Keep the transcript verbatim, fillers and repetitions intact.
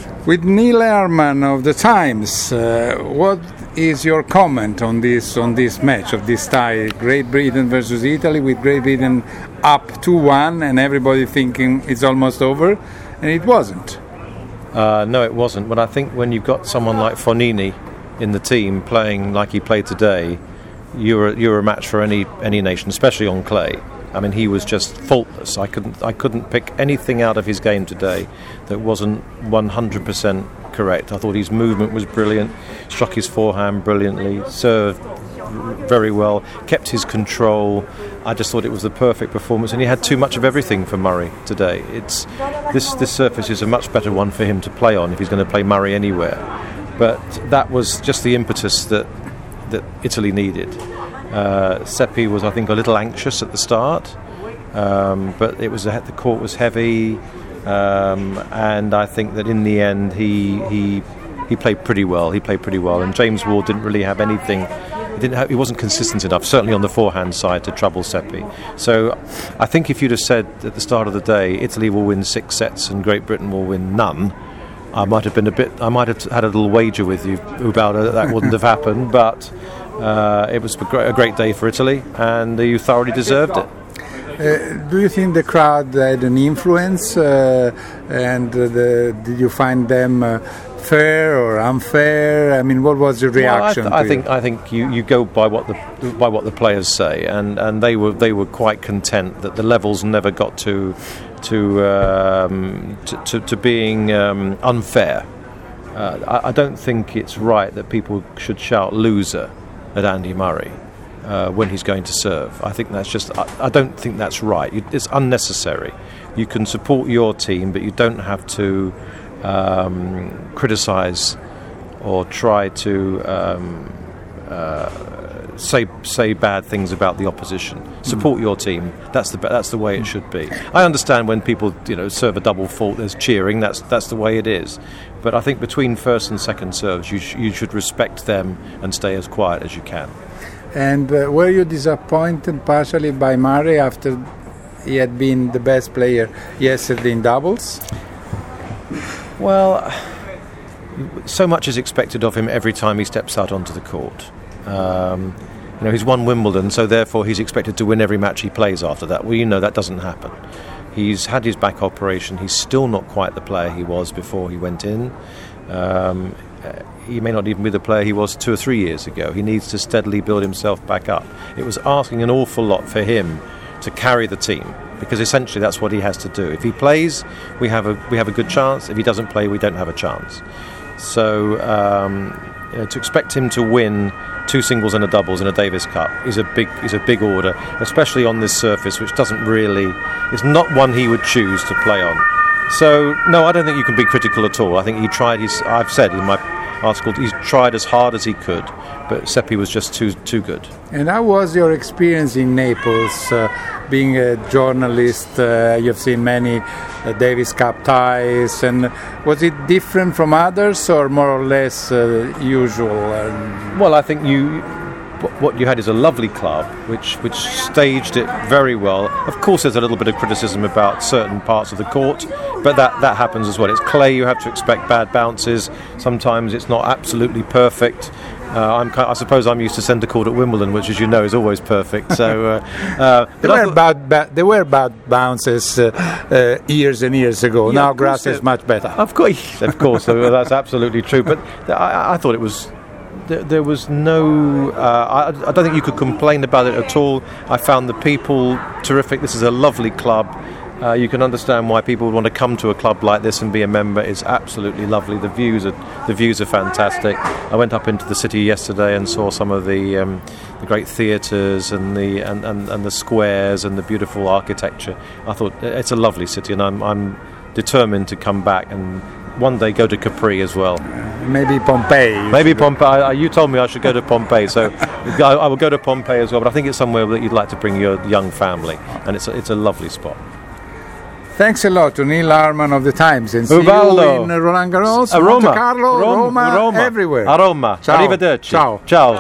With Neil Harman of the Times, uh, what is your comment on this on this match of this tie, Great Britain versus Italy, with Great Britain up two one and everybody thinking it's almost over, and it wasn't? Uh, no, it wasn't. But I think when you've got someone like Fognini in the team playing like he played today, you're you're a match for any any nation, especially on clay. I mean, he was just faultless. I couldn't I couldn't pick anything out of his game today that wasn't one hundred percent correct. I thought his movement was brilliant, struck his forehand brilliantly, served very well, kept his control. I just thought it was the perfect performance, and he had too much of everything for Murray today. It's this this surface is a much better one for him to play on if he's going to play Murray anywhere. But that was just the impetus that that Italy needed. Uh, Seppi was, I think, a little anxious at the start, um, but it was the court was heavy, um, and I think that in the end he he he played pretty well. He played pretty well, and James Ward didn't really have anything. He didn't have, he wasn't consistent enough, certainly on the forehand side, to trouble Seppi. So I think if you'd have said at the start of the day, Italy will win six sets and Great Britain will win none, I might have been a bit. I might have had a little wager with you about it. That wouldn't have happened, but. Uh, it was a great day for Italy, and you thoroughly deserved it. Uh, do you think the crowd had an influence, uh, and uh, the, did you find them uh, fair or unfair? I mean, what was your reaction? Well, I, th- I to think you? I think you, you go by what the by what the players say, and, and they were they were quite content that the levels never got to to um, to, to, to being um, unfair. Uh, I, I don't think it's right that people should shout loser at Andy Murray uh, when he's going to serve. I think that's just I, I don't think that's right. You, it's unnecessary. You can support your team, but you don't have to um, criticise or try to um, uh, say say bad things about the opposition. Mm. Support your team. That's the that's the way it should be. I understand when people you know serve a double fault, there's cheering. That's that's the way it is. But I think between first and second serves, you, sh- you should respect them and stay as quiet as you can. And uh, were you disappointed partially by Murray after he had been the best player yesterday in doubles? Well, so much is expected of him every time he steps out onto the court. Um, you know, he's won Wimbledon, so therefore he's expected to win every match he plays after that. Well, you know that doesn't happen. He's had his back operation. He's still not quite the player he was before he went in. Um, he may not even be the player he was two or three years ago. He needs to steadily build himself back up. It was asking an awful lot for him to carry the team, because essentially that's what he has to do. If he plays, we have a we have a good chance. If he doesn't play, we don't have a chance. So um, you know, to expect him to win two singles and a doubles in a Davis Cup is a big is a big order, especially on this surface, which doesn't really is not one he would choose to play on. So no, I don't think you can be critical at all. I think he tried his. I've said in my article he's tried as hard as he could, but Seppi was just too too good. And how was your experience in Naples, uh, being a journalist? Uh, you've seen many uh, Davis Cup ties, and was it different from others, or more or less uh, usual? Um, well, I think you. What you had is a lovely club which which staged it very well. Of course there's a little bit of criticism about certain parts of the court, but that, that happens as well. It's clay, you have to expect bad bounces. Sometimes it's not absolutely perfect. Uh, I'm, I suppose I'm used to centre court at Wimbledon, which, as you know, is always perfect. So uh, uh, there, were bad, bad, there were bad bounces uh, uh, years and years ago. Yeah, now grass is much better. Of course, of course, so that's absolutely true. But I, I thought it was... There, there was no... Uh, I, I don't think you could complain about it at all. I found the people terrific. This is a lovely club. Uh, you can understand why people would want to come to a club like this and be a member. It's absolutely lovely. The views are the views are fantastic. I went up into the city yesterday and saw some of the um, the great theatres and the and, and, and the squares and the beautiful architecture. I thought it's a lovely city, and I'm I'm determined to come back and one day go to Capri as well. Maybe Pompeii. Maybe Pompeii. You told me I should go to Pompeii, so I will go to Pompeii as well. But I think it's somewhere that you'd like to bring your young family, and it's a, it's a lovely spot. Thanks a lot to Neil Harman of the Times, and see Ubaldo. you in Roland Garros, Roma. Monte Carlo, Roma, Roma, Roma, everywhere. A Roma. Ciao. Arrivederci. Ciao. Ciao.